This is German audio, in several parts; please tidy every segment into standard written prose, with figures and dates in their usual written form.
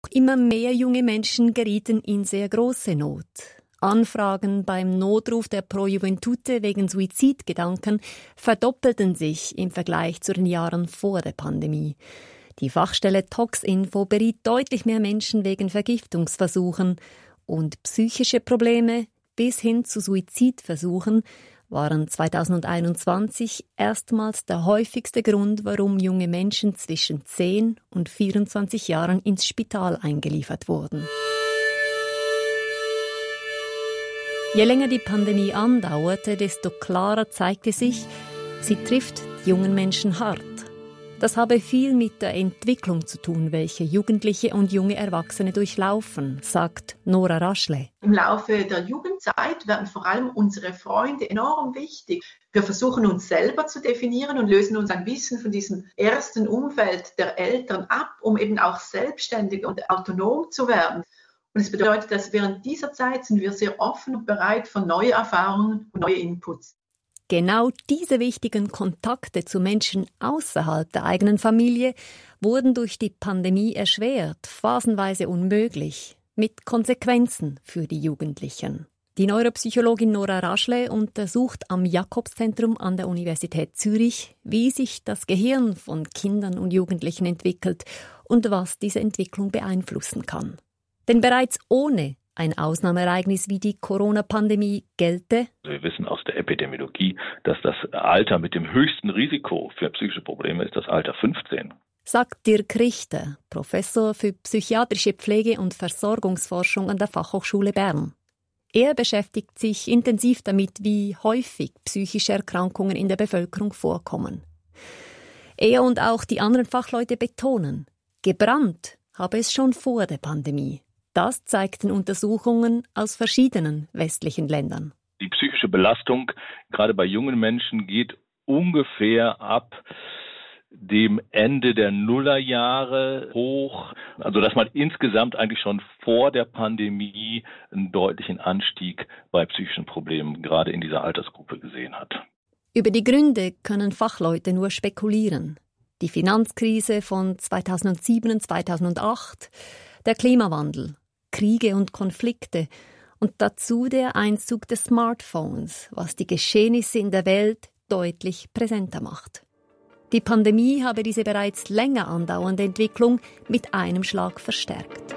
immer mehr junge Menschen gerieten in sehr große Not. Anfragen beim Notruf der Pro Juventute wegen Suizidgedanken verdoppelten sich im Vergleich zu den Jahren vor der Pandemie. Die Fachstelle Toxinfo beriet deutlich mehr Menschen wegen Vergiftungsversuchen und psychische Probleme bis hin zu Suizidversuchen waren 2021 erstmals der häufigste Grund, warum junge Menschen zwischen 10 und 24 Jahren ins Spital eingeliefert wurden. Je länger die Pandemie andauerte, desto klarer zeigte sich, sie trifft die jungen Menschen hart. Das habe viel mit der Entwicklung zu tun, welche Jugendliche und junge Erwachsene durchlaufen, sagt Nora Raschle. Im Laufe der Jugendzeit werden vor allem unsere Freunde enorm wichtig. Wir versuchen uns selber zu definieren und lösen uns ein bisschen von diesem ersten Umfeld der Eltern ab, um eben auch selbstständig und autonom zu werden. Und es bedeutet, dass während dieser Zeit sind wir sehr offen und bereit für neue Erfahrungen und neue Inputs. Genau diese wichtigen Kontakte zu Menschen außerhalb der eigenen Familie wurden durch die Pandemie erschwert, phasenweise unmöglich, mit Konsequenzen für die Jugendlichen. Die Neuropsychologin Nora Raschle untersucht am Jakobszentrum an der Universität Zürich, wie sich das Gehirn von Kindern und Jugendlichen entwickelt und was diese Entwicklung beeinflussen kann. Denn bereits ohne ein Ausnahmeereignis wie die Corona-Pandemie gelte: Wir wissen aus der Epidemiologie, dass das Alter mit dem höchsten Risiko für psychische Probleme ist das Alter 15. Sagt Dirk Richter, Professor für psychiatrische Pflege und Versorgungsforschung an der Fachhochschule Bern. Er beschäftigt sich intensiv damit, wie häufig psychische Erkrankungen in der Bevölkerung vorkommen. Er und auch die anderen Fachleute betonen, gebrannt habe es schon vor der Pandemie. Das zeigten Untersuchungen aus verschiedenen westlichen Ländern. Die psychische Belastung, gerade bei jungen Menschen, geht ungefähr ab dem Ende der Nullerjahre hoch. Also dass man insgesamt eigentlich schon vor der Pandemie einen deutlichen Anstieg bei psychischen Problemen gerade in dieser Altersgruppe gesehen hat. Über die Gründe können Fachleute nur spekulieren. Die Finanzkrise von 2007 und 2008, der Klimawandel, Kriege und Konflikte und dazu der Einzug des Smartphones, was die Geschehnisse in der Welt deutlich präsenter macht. Die Pandemie habe diese bereits länger andauernde Entwicklung mit einem Schlag verstärkt.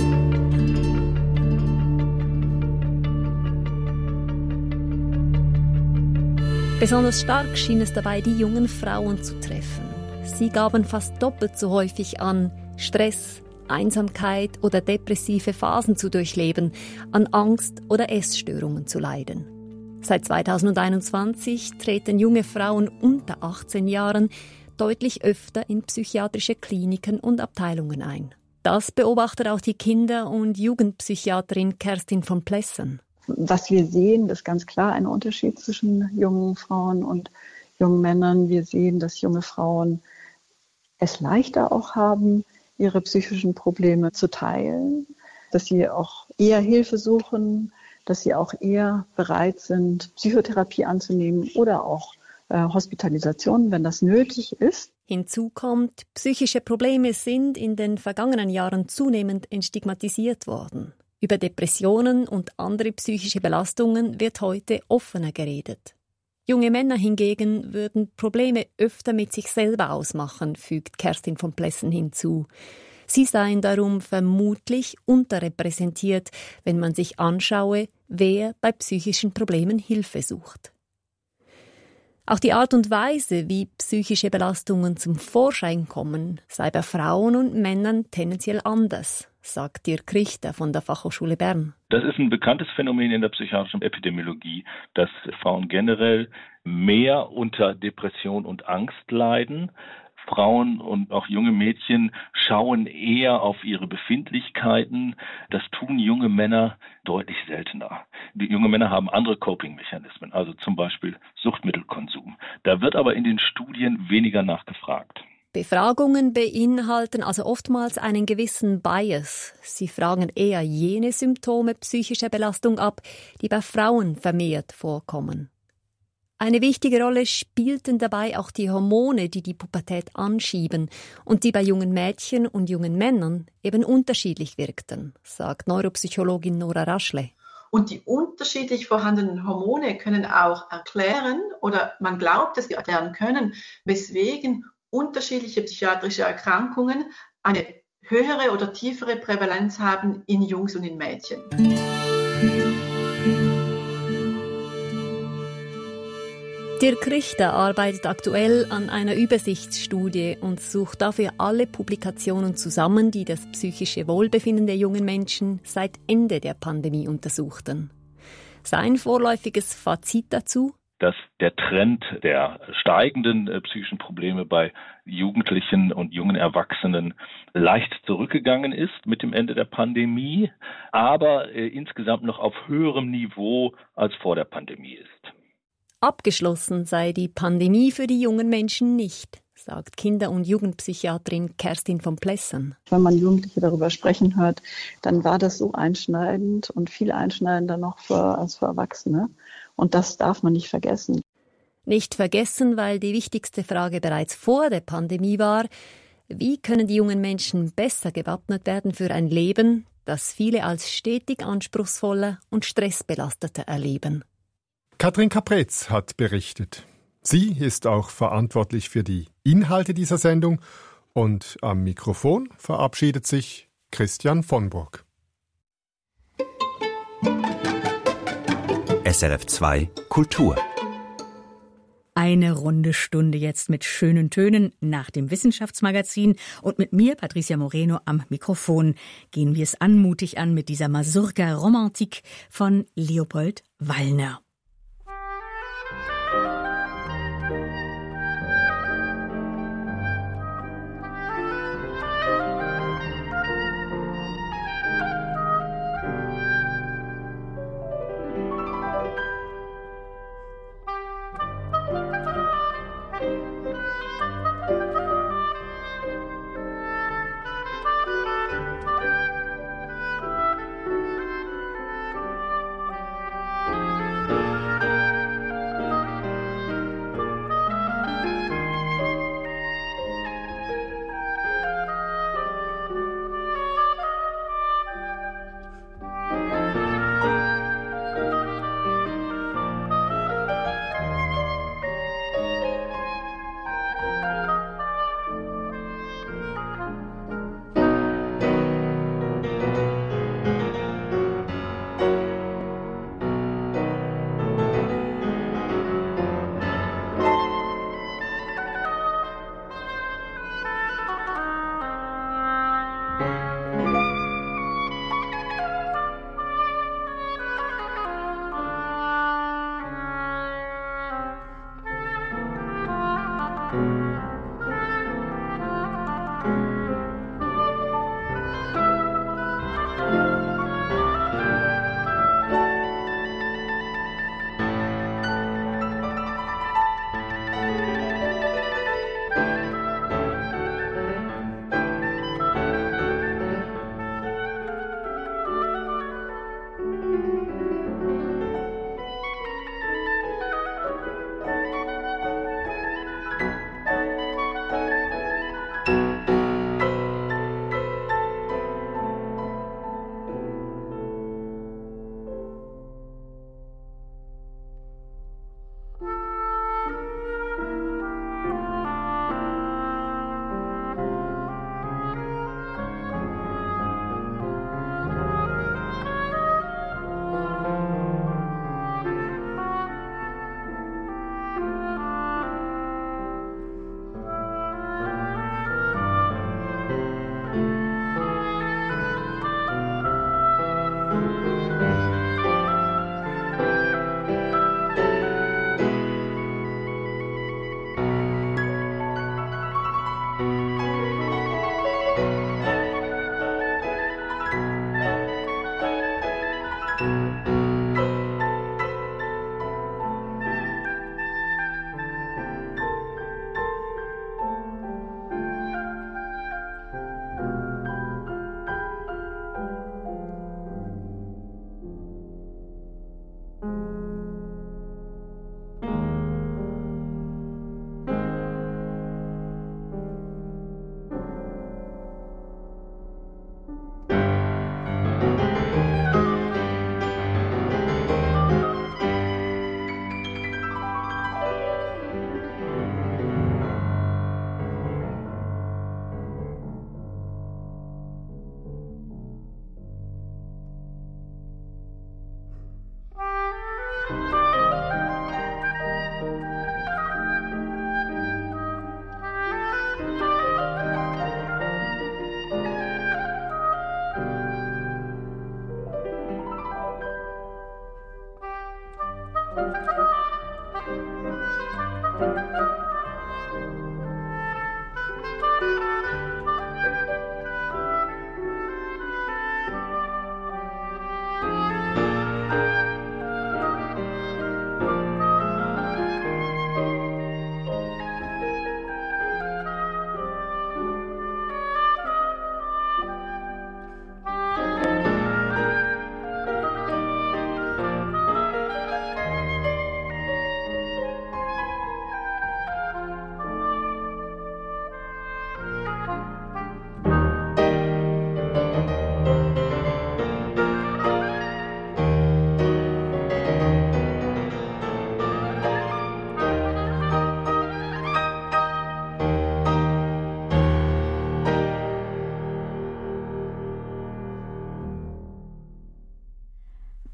Besonders stark schien es dabei, die jungen Frauen zu treffen. Sie gaben fast doppelt so häufig an, Stress, Einsamkeit oder depressive Phasen zu durchleben, an Angst oder Essstörungen zu leiden. Seit 2021 treten junge Frauen unter 18 Jahren deutlich öfter in psychiatrische Kliniken und Abteilungen ein. Das beobachtet auch die Kinder- und Jugendpsychiaterin Kerstin von Plessen. Was wir sehen, ist ganz klar ein Unterschied zwischen jungen Frauen und jungen Männern. Wir sehen, dass junge Frauen es leichter auch haben, ihre psychischen Probleme zu teilen, dass sie auch eher Hilfe suchen, dass sie auch eher bereit sind, Psychotherapie anzunehmen oder auch Hospitalisation, wenn das nötig ist. Hinzu kommt, psychische Probleme sind in den vergangenen Jahren zunehmend entstigmatisiert worden. Über Depressionen und andere psychische Belastungen wird heute offener geredet. Junge Männer hingegen würden Probleme öfter mit sich selber ausmachen, fügt Kerstin von Plessen hinzu. Sie seien darum vermutlich unterrepräsentiert, wenn man sich anschaue, wer bei psychischen Problemen Hilfe sucht. Auch die Art und Weise, wie psychische Belastungen zum Vorschein kommen, sei bei Frauen und Männern tendenziell anders, sagt Dirk Richter von der Fachhochschule Bern. Das ist ein bekanntes Phänomen in der psychiatrischen Epidemiologie, dass Frauen generell mehr unter Depression und Angst leiden. Frauen und auch junge Mädchen schauen eher auf ihre Befindlichkeiten. Das tun junge Männer deutlich seltener. Die junge Männer haben andere Coping-Mechanismen, also zum Beispiel Suchtmittelkonsum. Da wird aber in den Studien weniger nachgefragt. Befragungen beinhalten also oftmals einen gewissen Bias. Sie fragen eher jene Symptome psychischer Belastung ab, die bei Frauen vermehrt vorkommen. Eine wichtige Rolle spielten dabei auch die Hormone, die die Pubertät anschieben und die bei jungen Mädchen und jungen Männern eben unterschiedlich wirkten, sagt Neuropsychologin Nora Raschle. Und die unterschiedlich vorhandenen Hormone können auch erklären, oder man glaubt, dass sie erklären können, weswegen unterschiedliche psychiatrische Erkrankungen eine höhere oder tiefere Prävalenz haben in Jungs und in Mädchen. Dirk Richter arbeitet aktuell an einer Übersichtsstudie und sucht dafür alle Publikationen zusammen, die das psychische Wohlbefinden der jungen Menschen seit Ende der Pandemie untersuchten. Sein vorläufiges Fazit dazu: Dass der Trend der steigenden psychischen Probleme bei Jugendlichen und jungen Erwachsenen leicht zurückgegangen ist mit dem Ende der Pandemie, aber insgesamt noch auf höherem Niveau als vor der Pandemie ist. Abgeschlossen sei die Pandemie für die jungen Menschen nicht, sagt Kinder- und Jugendpsychiaterin Kerstin von Plessern. Wenn man Jugendliche darüber sprechen hört, dann war das so einschneidend und viel einschneidender noch als für Erwachsene. Und das darf man nicht vergessen. Nicht vergessen, weil die wichtigste Frage bereits vor der Pandemie war: Wie können die jungen Menschen besser gewappnet werden für ein Leben, das viele als stetig anspruchsvoller und stressbelasteter erleben? Katrin Kapretz hat berichtet. Sie ist auch verantwortlich für die Inhalte dieser Sendung und am Mikrofon verabschiedet sich Christian von Burg. SRF 2 Kultur. Eine runde Stunde jetzt mit schönen Tönen nach dem Wissenschaftsmagazin und mit mir, Patricia Moreno, am Mikrofon. Gehen wir es anmutig an mit dieser Mazurka Romantik von Leopold Wallner.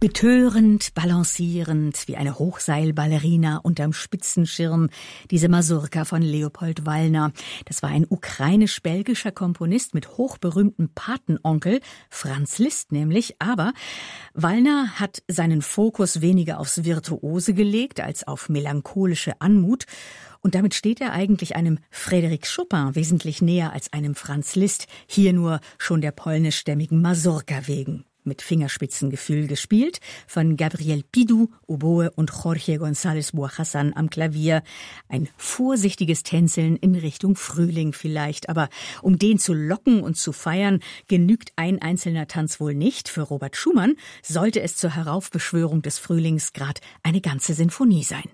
Betörend, balancierend, wie eine Hochseilballerina unterm Spitzenschirm, diese Masurka von Leopold Wallner. Das war ein ukrainisch-belgischer Komponist mit hochberühmtem Patenonkel, Franz Liszt nämlich. Aber Wallner hat seinen Fokus weniger aufs Virtuose gelegt als auf melancholische Anmut. Und damit steht er eigentlich einem Frédéric Chopin wesentlich näher als einem Franz Liszt, hier nur schon der polnischstämmigen Masurka wegen. Mit Fingerspitzengefühl gespielt von Gabriel Pidou, Oboe und Jorge González Buajassan am Klavier. Ein vorsichtiges Tänzeln in Richtung Frühling vielleicht. Aber um den zu locken und zu feiern, genügt ein einzelner Tanz wohl nicht. Für Robert Schumann sollte es zur Heraufbeschwörung des Frühlings grad eine ganze Sinfonie sein.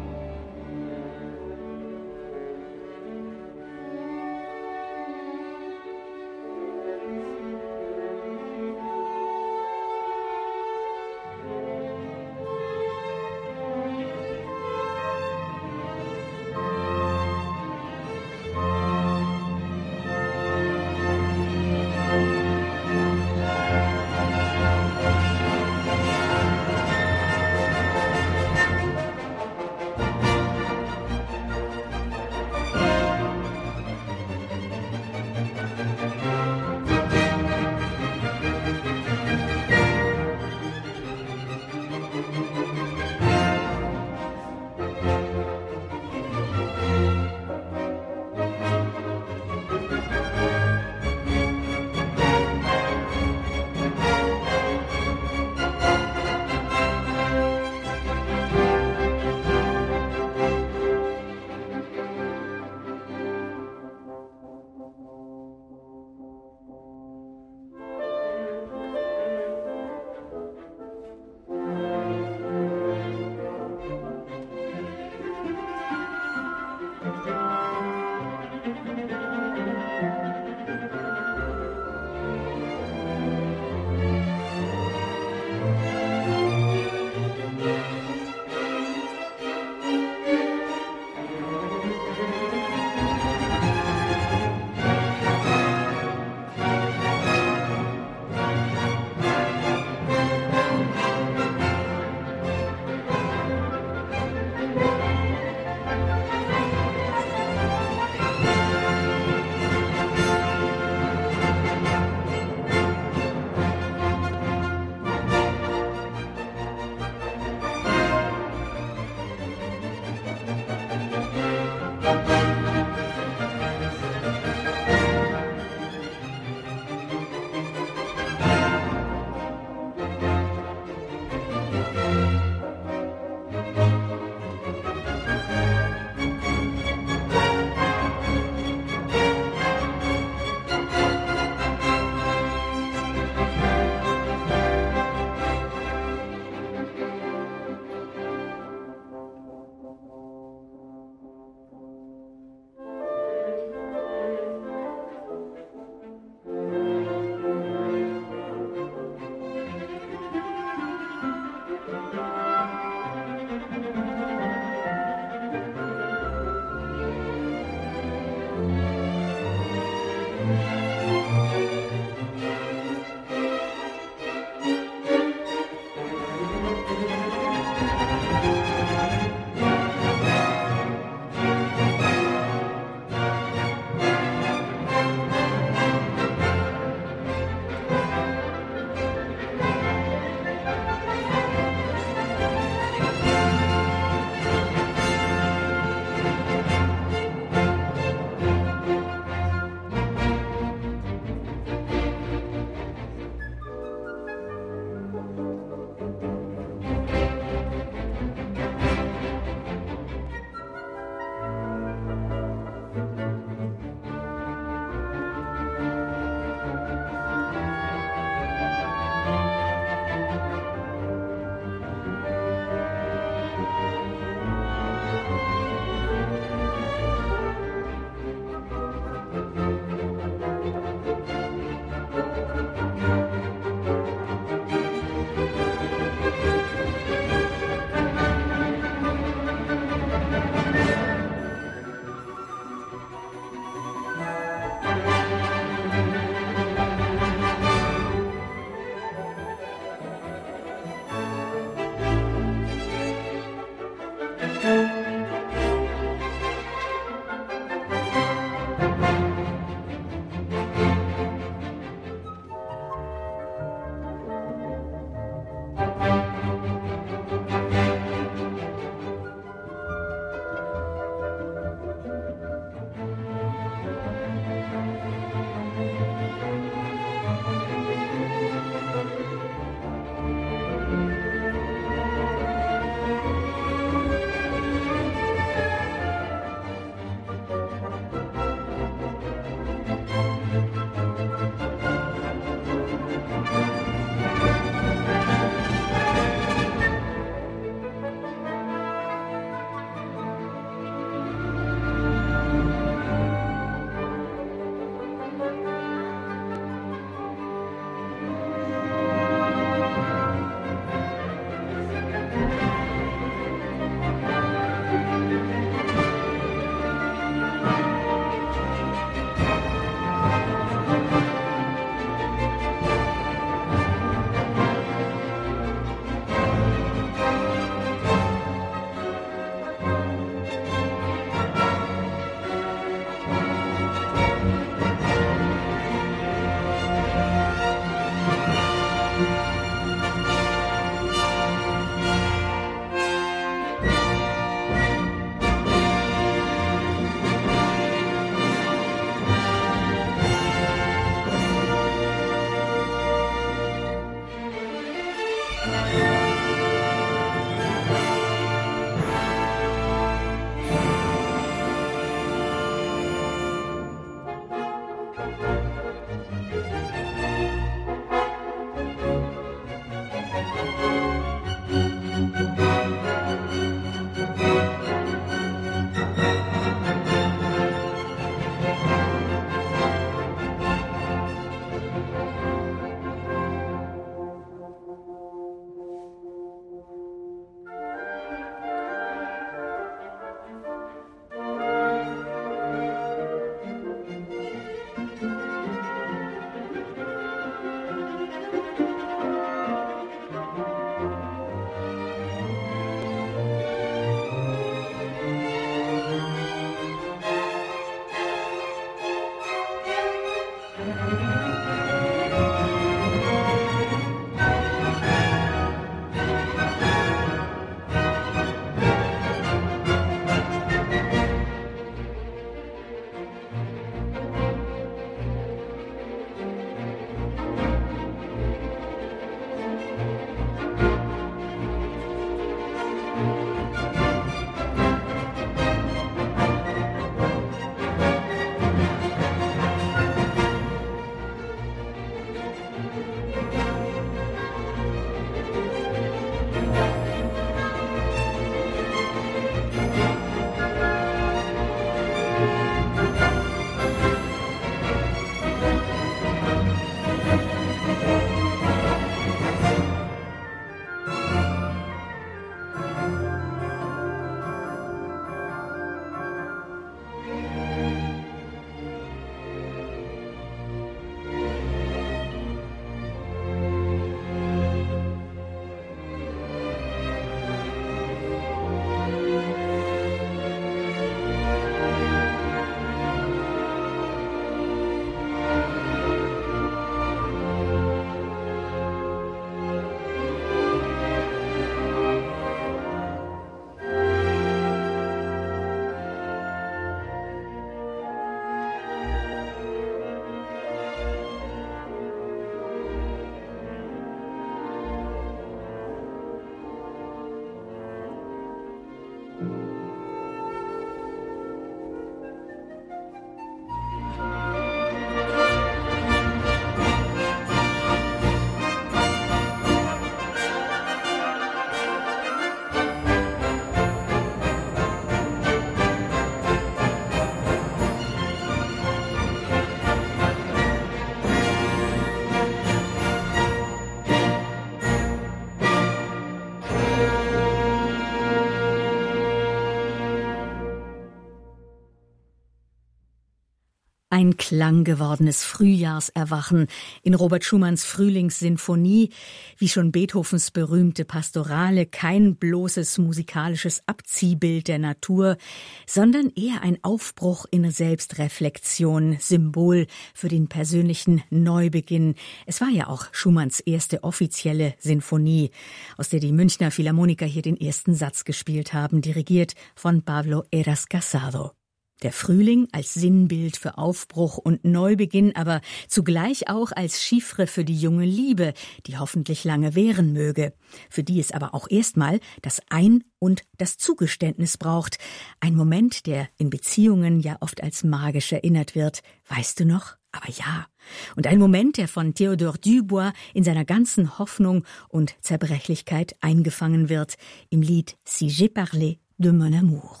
Ein klanggewordenes Frühjahrserwachen in Robert Schumanns Frühlingssinfonie, wie schon Beethovens berühmte Pastorale, kein bloßes musikalisches Abziehbild der Natur, sondern eher ein Aufbruch in Selbstreflexion, Symbol für den persönlichen Neubeginn. Es war ja auch Schumanns erste offizielle Sinfonie, aus der die Münchner Philharmoniker hier den ersten Satz gespielt haben, dirigiert von Pablo Heras Casado. Der Frühling als Sinnbild für Aufbruch und Neubeginn, aber zugleich auch als Chiffre für die junge Liebe, die hoffentlich lange währen möge, für die es aber auch erstmal das Ein- und das Zugeständnis braucht. Ein Moment, der in Beziehungen ja oft als magisch erinnert wird. Weißt du noch? Aber ja. Und ein Moment, der von Théodore Dubois in seiner ganzen Hoffnung und Zerbrechlichkeit eingefangen wird, im Lied Si j'ai parlé de mon amour.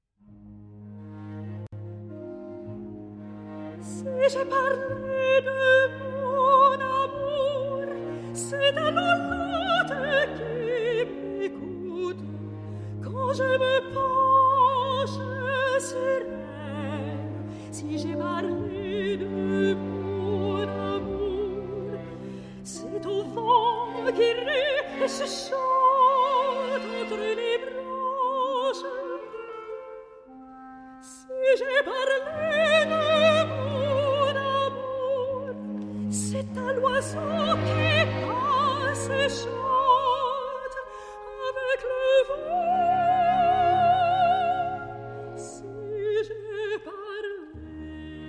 Si j'ai parlé de mon amour, c'est un autre qui m'écoute. Quand je me penche sur elle, si j'ai parlé de mon amour, c'est au vent qui rit et se chante entre les branches. Si j'ai parlé de mon amour, c'est un oiseau qui passe et chante avec le vent. Si j'ai parlé,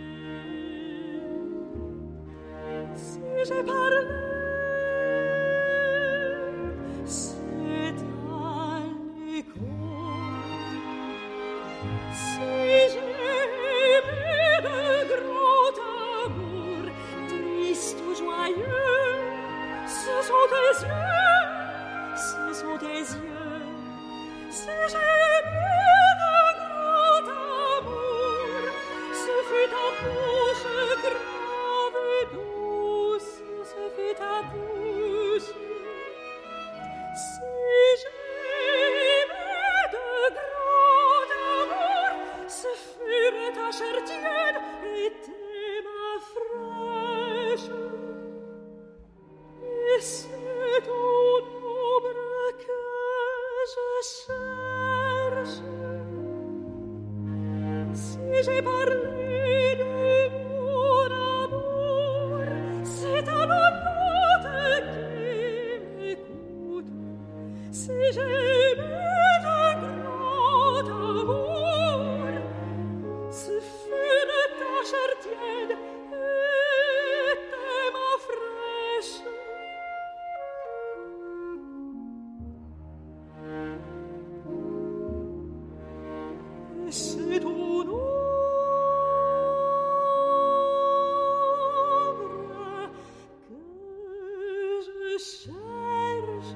si j'ai parlé, c'est un écho. Si j'ai aimé de grand amour, triste ou joyeux, ce sont tes yeux, ce sont tes yeux. Si j'ai aimé de grand amour, ce fut ta bouche grave et douce, ce fut ta bouche. Si j'ai aimé de grand amour, ce fut ta chair tiède et tes mains fraîches. Et c'est ton ombre que je cherche. Si j'ai parlé de mon amour, c'est un autre qui m'écoute. Si j'ai aimé de grand amour, ce fut de ta chair tiède et tes mains fraîches. Et c'est ton ombre que je cherche.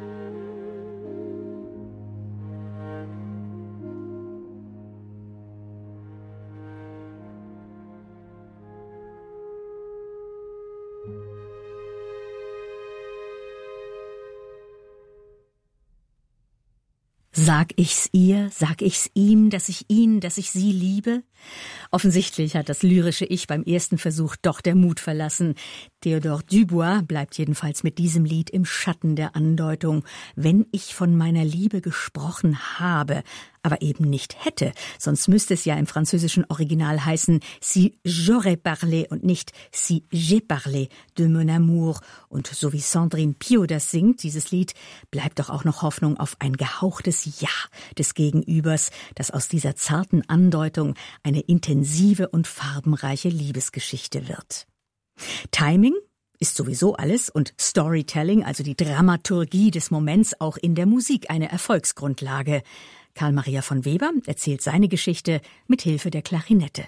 Sag ich's ihr, sag ich's ihm, dass ich ihn, dass ich sie liebe? Offensichtlich hat das lyrische Ich beim ersten Versuch doch der Mut verlassen. Théodore Dubois bleibt jedenfalls mit diesem Lied im Schatten der Andeutung. Wenn ich von meiner Liebe gesprochen habe, aber eben nicht hätte, sonst müsste es ja im französischen Original heißen Si j'aurais parlé und nicht Si j'ai parlé de mon amour. Und so wie Sandrine Pio das singt, dieses Lied, bleibt doch auch noch Hoffnung auf ein gehauchtes Ja des Gegenübers, das aus dieser zarten Andeutung eine intensive und farbenreiche Liebesgeschichte wird. Timing ist sowieso alles und Storytelling, also die Dramaturgie des Moments, auch in der Musik eine Erfolgsgrundlage. Karl Maria von Weber erzählt seine Geschichte mit Hilfe der Klarinette.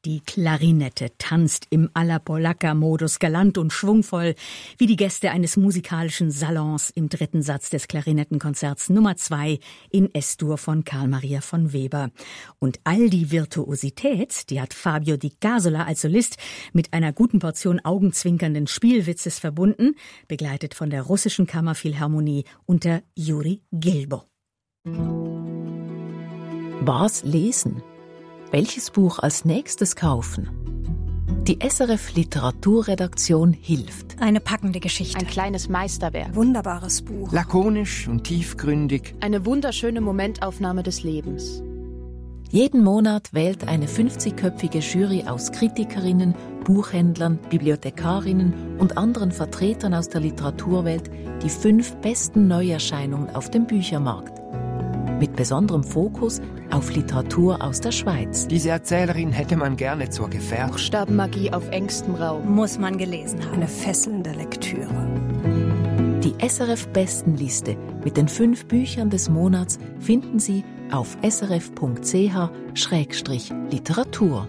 Die Klarinette tanzt im alla Polacca-Modus galant und schwungvoll, wie die Gäste eines musikalischen Salons im 3. Satz des Klarinettenkonzerts Nummer 2 in S-Dur von Carl Maria von Weber. Und all die Virtuosität, die hat Fabio Di Casola als Solist mit einer guten Portion augenzwinkernden Spielwitzes verbunden, begleitet von der russischen Kammerphilharmonie unter Juri Gilbo. Was lesen? Welches Buch als nächstes kaufen? Die SRF Literaturredaktion hilft. Eine packende Geschichte. Ein kleines Meisterwerk. Wunderbares Buch. Lakonisch und tiefgründig. Eine wunderschöne Momentaufnahme des Lebens. Jeden Monat wählt eine 50-köpfige Jury aus Kritikerinnen, Buchhändlern, Bibliothekarinnen und anderen Vertretern aus der Literaturwelt die 5 besten Neuerscheinungen auf dem Büchermarkt. Mit besonderem Fokus auf Literatur aus der Schweiz. Diese Erzählerin hätte man gerne zur Gefährtin. Buchstabenmagie auf engstem Raum. Muss man gelesen haben. Eine fesselnde Lektüre. Die SRF-Bestenliste mit den 5 Büchern des Monats finden Sie auf srf.ch/Literatur.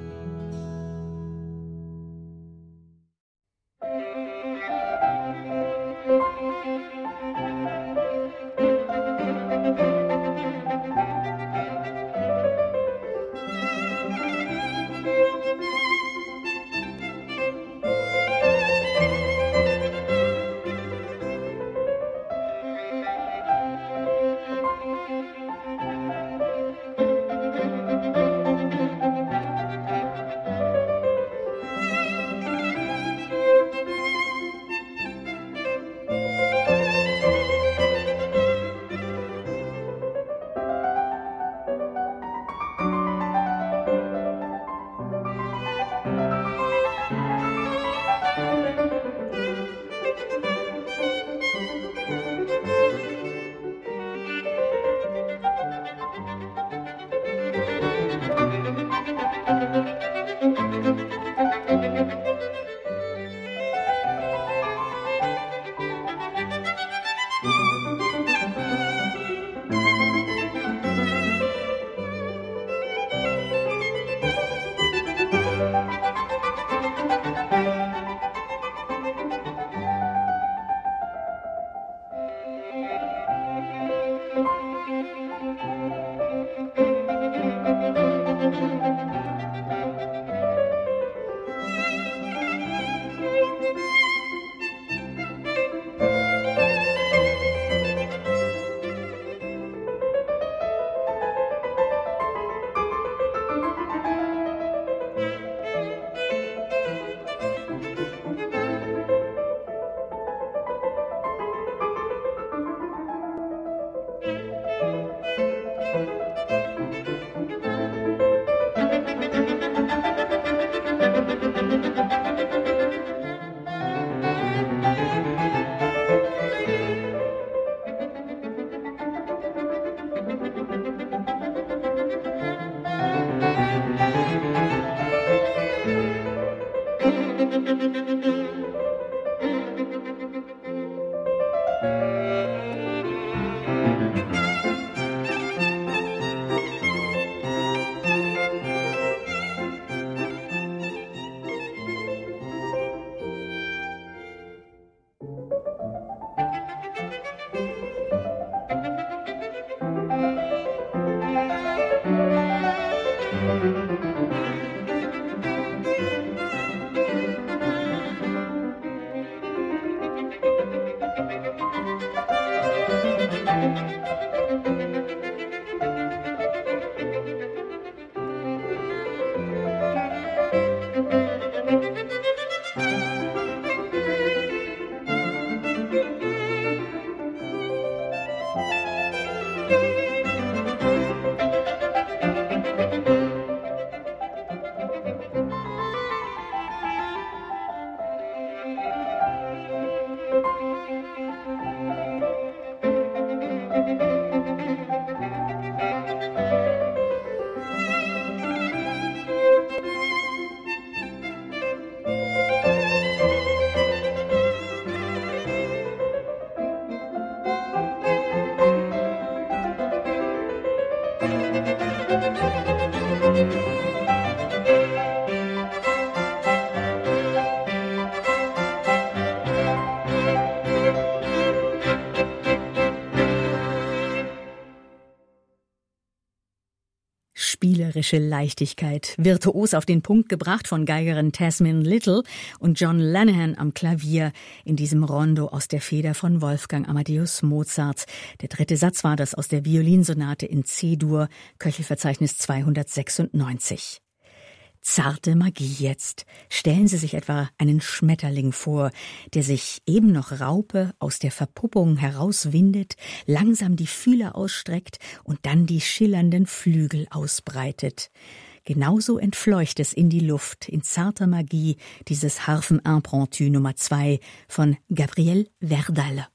Spielerische Leichtigkeit, virtuos auf den Punkt gebracht von Geigerin Tasmin Little und John Lanahan am Klavier in diesem Rondo aus der Feder von Wolfgang Amadeus Mozart. Der 3. Satz war das aus der Violinsonate in C-Dur, Köchelverzeichnis 296. Zarte Magie jetzt. Stellen Sie sich etwa einen Schmetterling vor, der sich eben noch Raupe aus der Verpuppung herauswindet, langsam die Fühler ausstreckt und dann die schillernden Flügel ausbreitet. Genauso entfleucht es in die Luft, in zarter Magie, dieses Harfen-Impromptu Nummer 2 von Gabriel Verdal.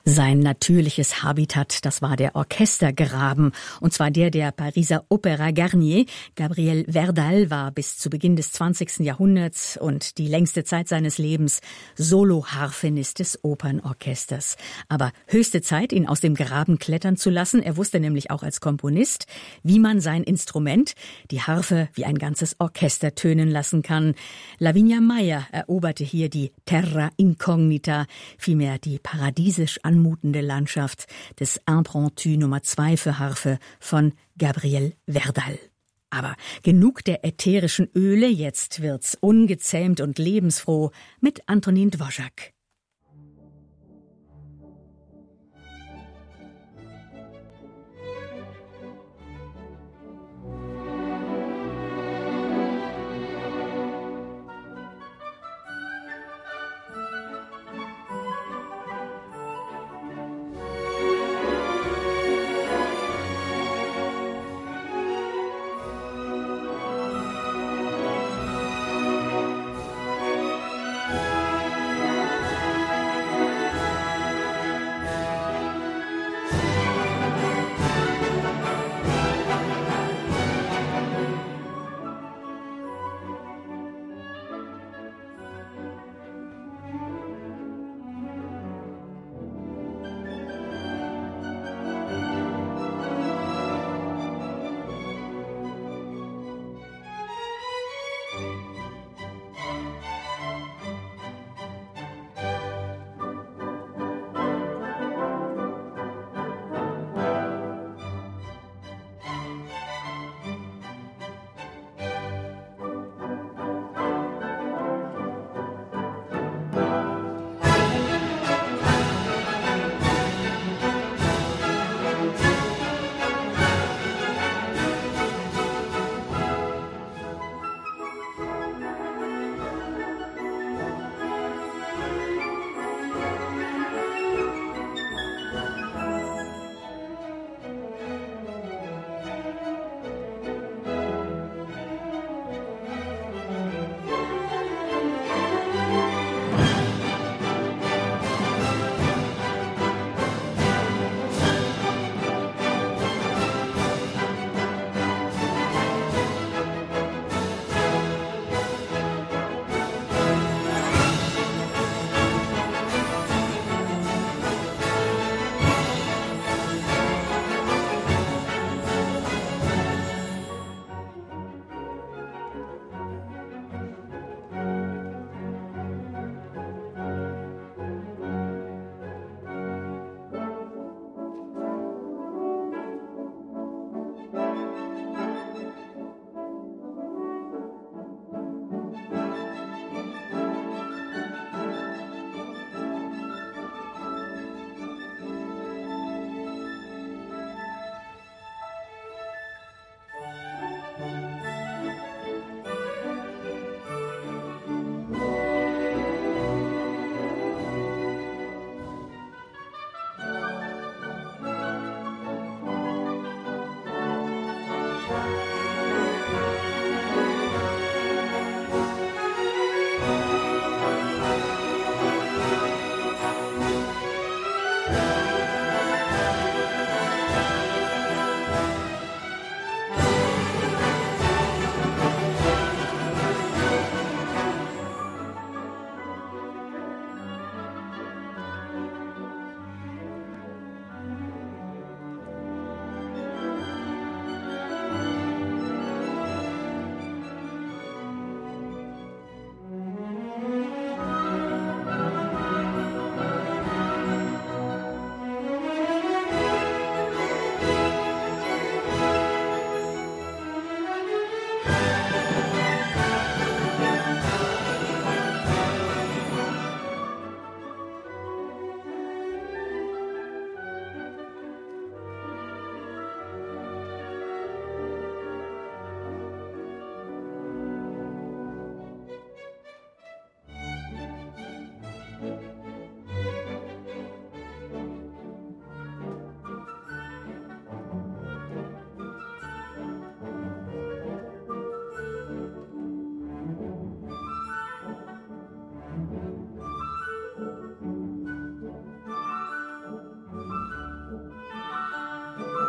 Sein natürliches Habitat, das war der Orchestergraben, und zwar der Pariser Opéra Garnier. Gabriel Verdal war bis zu Beginn des 20. Jahrhunderts und die längste Zeit seines Lebens Solo-Harfenist des Opernorchesters. Aber höchste Zeit, ihn aus dem Graben klettern zu lassen. Er wusste nämlich auch als Komponist, wie man sein Instrument, die Harfe, wie ein ganzes Orchester tönen lassen kann. Lavinia Meyer eroberte hier die Terra Incognita, vielmehr die paradiesisch anmutende Landschaft des Impromptu Nummer 2 für Harfe von Gabriel Verdal. Aber genug der ätherischen Öle, jetzt wird's ungezähmt und lebensfroh mit Antonin Dvořák.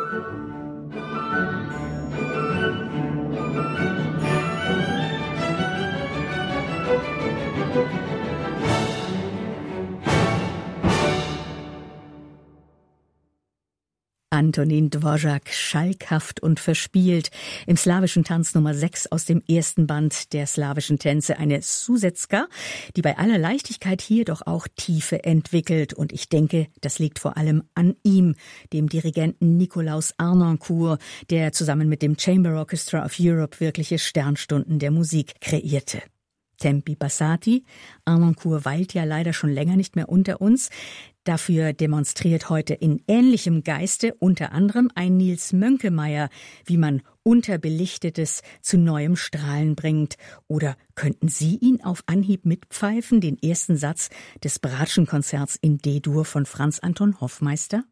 Antonin Dvořák, schalkhaft und verspielt. Im slawischen Tanz Nummer 6 aus dem ersten Band der slawischen Tänze, eine Sousetzka, die bei aller Leichtigkeit hier doch auch Tiefe entwickelt. Und ich denke, das liegt vor allem an ihm, dem Dirigenten Nikolaus Harnoncourt, der zusammen mit dem Chamber Orchestra of Europe wirkliche Sternstunden der Musik kreierte. Tempi passati. Harnoncourt weilt ja leider schon länger nicht mehr unter uns. Dafür demonstriert heute in ähnlichem Geiste unter anderem ein Nils Mönkemeyer, wie man Unterbelichtetes zu neuem Strahlen bringt. Oder könnten Sie ihn auf Anhieb mitpfeifen, den ersten Satz des Bratschenkonzerts in D-Dur von Franz Anton Hoffmeister?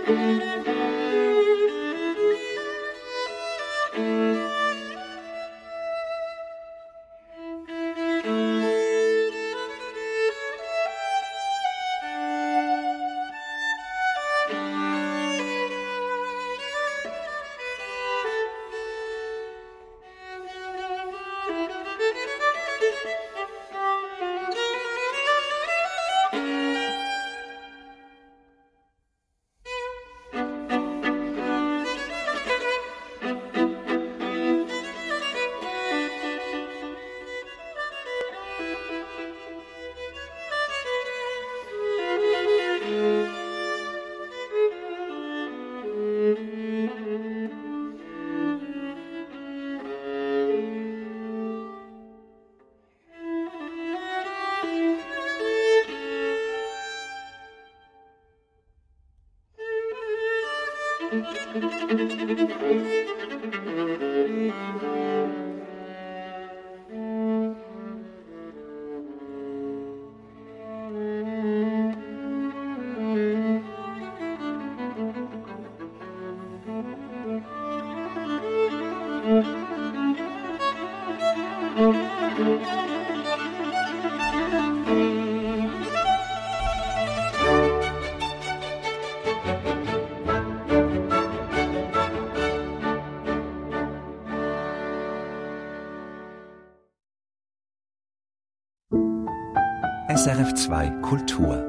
SRF 2 Kultur.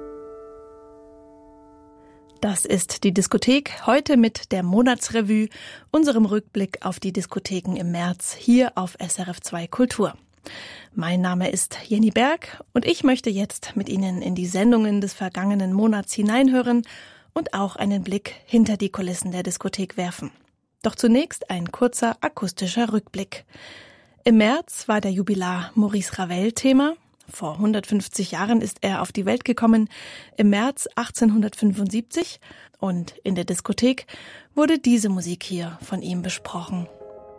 Das ist die Diskothek, heute mit der Monatsrevue, unserem Rückblick auf die Diskotheken im März, hier auf SRF 2 Kultur. Mein Name ist Jenny Berg und ich möchte jetzt mit Ihnen in die Sendungen des vergangenen Monats hineinhören und auch einen Blick hinter die Kulissen der Diskothek werfen. Doch zunächst ein kurzer akustischer Rückblick. Im März war der Jubilar Maurice Ravel Thema. Vor 150 Jahren ist er auf die Welt gekommen, im März 1875, und in der Diskothek wurde diese Musik hier von ihm besprochen.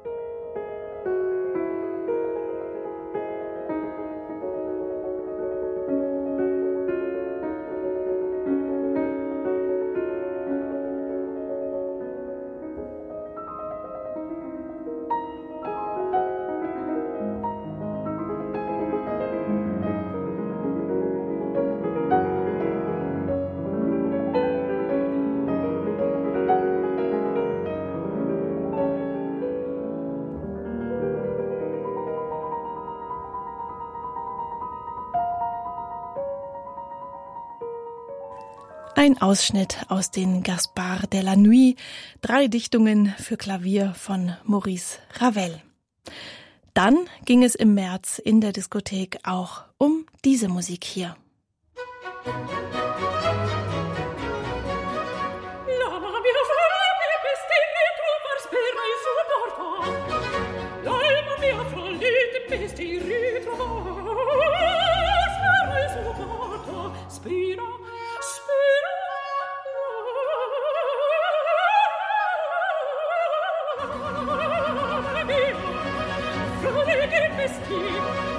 Ein Ausschnitt aus den Gaspard de la Nuit, 3 Dichtungen für Klavier von Maurice Ravel. Dann ging es im März in der Diskothek auch um diese Musik hier. Che